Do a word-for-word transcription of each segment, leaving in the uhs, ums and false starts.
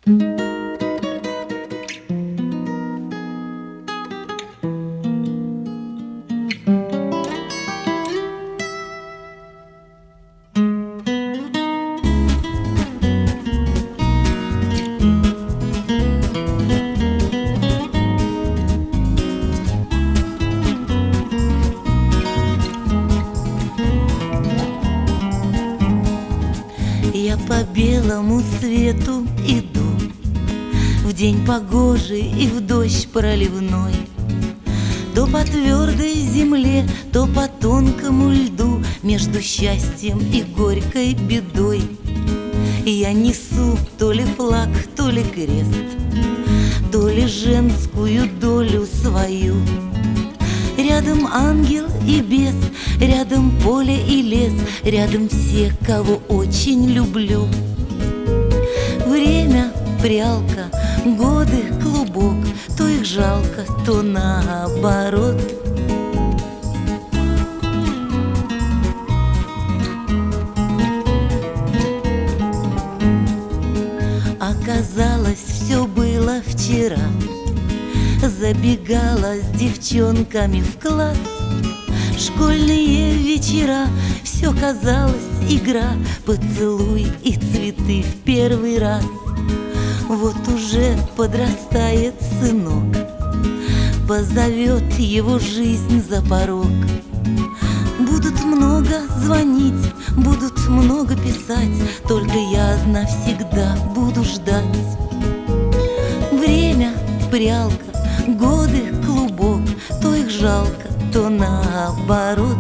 Я по белому свету иду в день погожий и в дождь проливной. То по твердой земле, то по тонкому льду, между счастьем и горькой бедой. Я несу то ли флаг, то ли крест, то ли женскую долю свою. Рядом ангел и бес, рядом поле и лес, рядом все, кого очень люблю. Время — прялка, годы — клубок, то их жалко, то наоборот. Оказалось, все было вчера. Забегала с девчонками в класс. Школьные вечера, все казалось игра, поцелуй и цветы в первый раз. Вот уже подрастает сынок, позовет его жизнь за порог. Будут много звонить, будут много писать, только я навсегда буду ждать. Время — прялка, годы — клубок, то их жалко, то наоборот.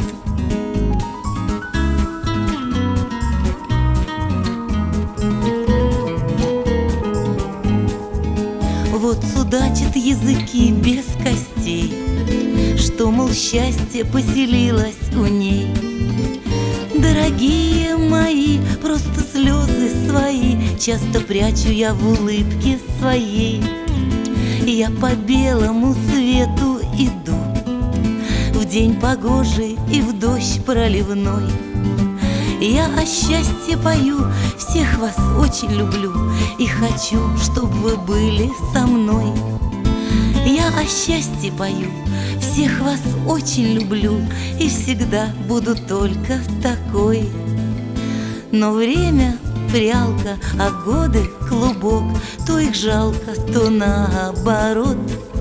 Вот судачат языки без костей, что, мол, счастье поселилось у ней. Дорогие мои, просто слезы свои часто прячу я в улыбке своей. Я по белому свету иду в день погожий и в дождь проливной. Я о счастье пою, всех вас очень люблю и хочу, чтобы вы были со мной. Я о счастье пою, всех вас очень люблю и всегда буду только такой. Но время — прялка, а годы — клубок, то их жалко, то наоборот.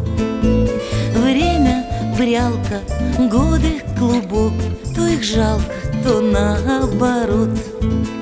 Время — прялка, годы — клубок, то их жалко, то наоборот.